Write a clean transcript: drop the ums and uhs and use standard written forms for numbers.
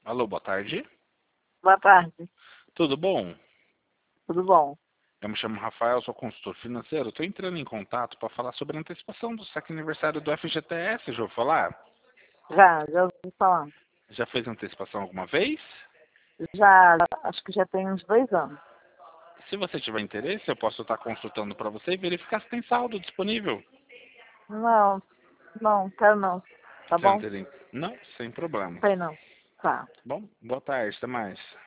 Alô, boa tarde. Boa tarde, Tudo bom? tudo bom? Eu me chamo Rafael, sou consultor financeiro. Estou entrando em contato para falar sobre a antecipação do sétimo aniversário do FGTS, já ouviu falar? Já ouvi falar. Já fez antecipação alguma vez? Acho que já tem uns 2 anos. Se você tiver interesse, eu posso estar consultando para você e verificar se tem saldo disponível. Não, não, quero não. Tá Você não bom? teria... Não, sem problema. Sei não. Tá. Bom, boa tarde, até mais.